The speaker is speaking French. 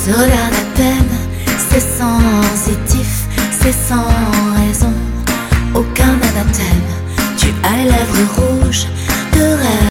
te regarde à peine, c'est sensitif, c'est sans raison, aucun anathème. Tu as les lèvres rouges de rêve.